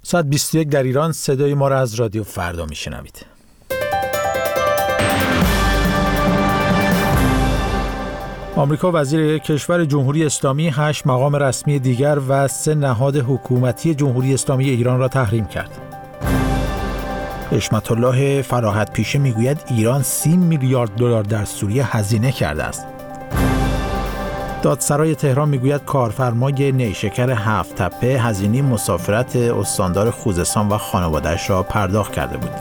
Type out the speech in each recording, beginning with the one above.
ساعت 21 در ایران. صدای ما را از رادیو فردا میشنوید. آمریکا وزیر کشور جمهوری اسلامی 8 مقام رسمی دیگر و 3 نهاد حکومتی جمهوری اسلامی ایران را تحریم کرد. حشمت الله فراحت پیشه میگوید ایران 30 میلیارد دلار در سوریه هزینه کرده است. دادسرای تهران میگوید کارفرمای نیشکر 7 تپه هزینه مسافرت استاندار خوزستان و خانواده‌اش را پرداخت کرده بود.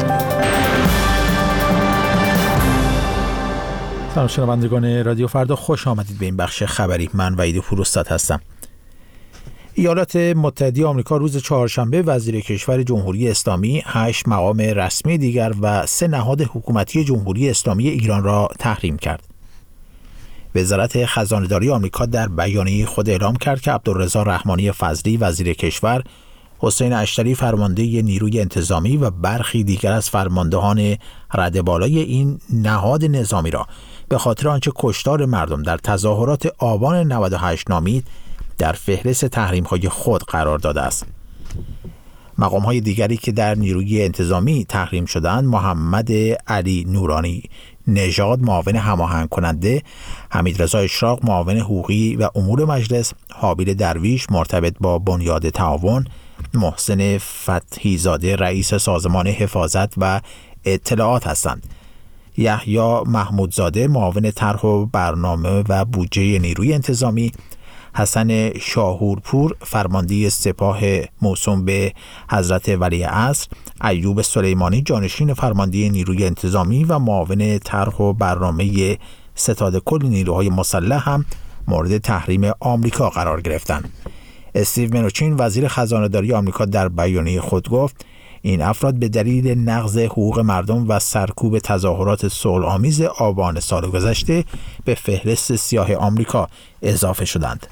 سلام شنوندگان رادیو فردا، خوش آمدید به این بخش خبری. من وحید پوروستاد هستم. ایالات متحده آمریکا روز چهارشنبه وزیر کشور جمهوری اسلامی 8 مقام رسمی دیگر و 3 نهاد حکومتی جمهوری اسلامی ایران را تحریم کرد. وزارت خزانه‌داری آمریکا در بیانیه خود اعلام کرد که عبدالرضا رحمانی فضلی وزیر کشور، حسین اشتری فرمانده نیروی انتظامی و برخی دیگر از فرماندهان رده بالای این نهاد نظامی را به خاطر آنچه کشتار مردم در تظاهرات آبان 98 نامید در فهرست تحریم‌های خود قرار داده است. مقام‌های دیگری که در نیروی انتظامی تحریم شدند محمد علی نورانی نژاد معاون هماهنگ کننده، حمیدرضا اشراق معاون حقوقی و امور مجلس، حابیل درویش مرتبط با بنیاد تعاون، محسن فتحی زاده رئیس سازمان حفاظت و اطلاعات هستند. یحیی محمودزاده معاون طرح و برنامه و بودجه نیروی انتظامی، حسن شاهورپور فرمانده سپاه موسوم به حضرت ولیعصر، ایوب سلیمانی جانشین فرمانده نیروی انتظامی و معاون طرح و برنامه ستاد کل نیروهای مسلح هم مورد تحریم آمریکا قرار گرفتند. استیو منوچین وزیر خزانه‌داری آمریکا در بیانیه خود گفت این افراد به دلیل نقض حقوق مردم و سرکوب تظاهرات صلح‌آمیز آبان سال گذشته به فهرست سیاه آمریکا اضافه شدند.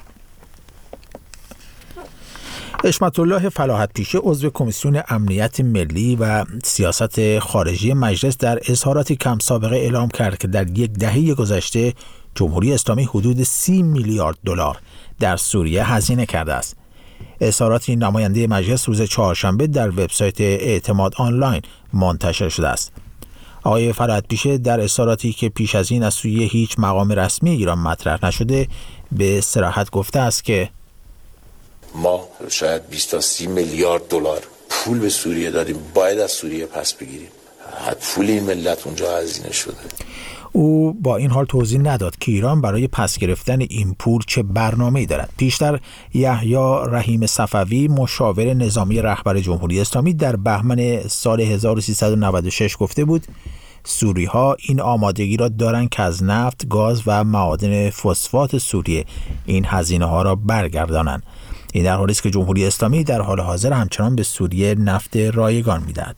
حشمت الله فراحت پیشه عضو کمیسیون امنیت ملی و سیاست خارجی مجلس در اظهاراتی کم سابقه اعلام کرد که در یک دهه گذشته جمهوری اسلامی حدود 30 میلیارد دلار در سوریه هزینه کرده است. اظهاراتی نماینده مجلس روز چهارشنبه در وبسایت اعتماد آنلاین منتشر شده است. آقای فراحت پیشه در اظهاراتی که پیش از این از سوی هیچ مقام رسمی ایران مطرح نشده به صراحت گفته است که ما شاید 20 تا 30 میلیارد دلار پول به سوریه دادیم، باید از سوریه پس بگیریم. پول این ملت اونجا هزینه شده. او با این حال توضیح نداد که ایران برای پس گرفتن این پول چه برنامه‌ای دارد. پیشتر یحیی رحیم صفوی مشاور نظامی رهبر جمهوری اسلامی در بهمن سال 1396 گفته بود سوری‌ها این آمادگی را دارند که از نفت، گاز و معادن فسفات سوریه این هزینه‌ها را برگردانند. این در حالی است که جمهوری اسلامی در حال حاضر همچنان به سوریه نفت رایگان می‌دهد.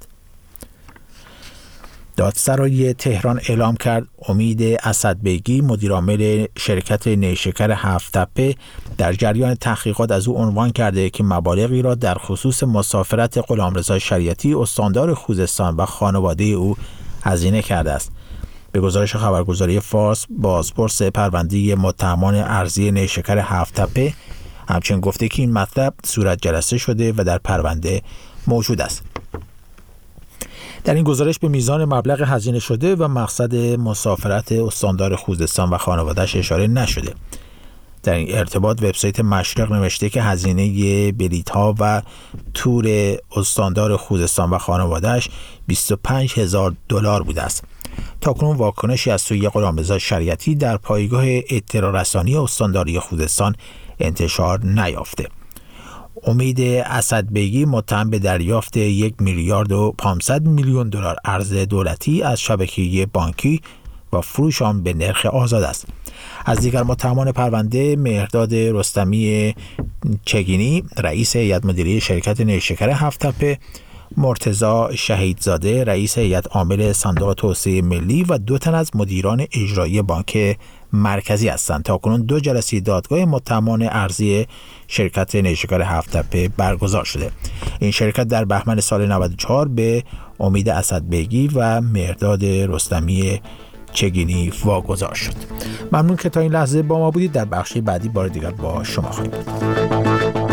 دادسرای تهران اعلام کرد امید اسدبیگی مدیرعامل شرکت نیشکر 7 تپه در جریان تحقیقات از او عنوان کرده که مبالغی را در خصوص مسافرت غلامرضا شریعتی استاندار خوزستان و خانواده او هزینه کرده است. به گزارش خبرگزاری فارس، بازپرس پرونده متهمان ارضی نیشکر 7 تپه همچنین گفته که این مطلب صورت جلسه شده و در پرونده موجود است. در این گزارش به میزان مبلغ هزینه شده و مقصد مسافرت استاندار خوزستان و خانواده‌اش اشاره نشده. در این ارتباط وبسایت مشرق نوشته که هزینه بلیط‌ها و تور استاندار خوزستان و خانواده‌اش 25,000 دلار بوده است. تاکنون واکنشی از سوی غلامرضا شریعتی در پایگاه اطلاع رسانی استانداری خوزستان انتشار نیافته. امید اسدبیگی متهم به دریافت 1 میلیارد و 500 میلیون دلار ارز دولتی از شبکه بانکی و فروش آن به نرخ آزاد است. از دیگر متهمان پرونده مهرداد رستمی چگینی رئیس هیئت مدیره شرکت نیشکر 7 تپه، مرتضی شهیدزاده رئیس هیئت عامل صندوق توسعه ملی و 2 تن از مدیران اجرایی بانک مرکزی هستند. تاکنون 2 جلسه دادگاه متهمان ارضی شرکت نیشکر 7 تپه برگزار شده. این شرکت در بهمن سال 94 به امید اسدبیگی و مهرداد رستمی چگینی واگذار شد. ممنون که تا این لحظه با ما بودید. در بخش بعدی بار دیگر با شما خواهیم بود.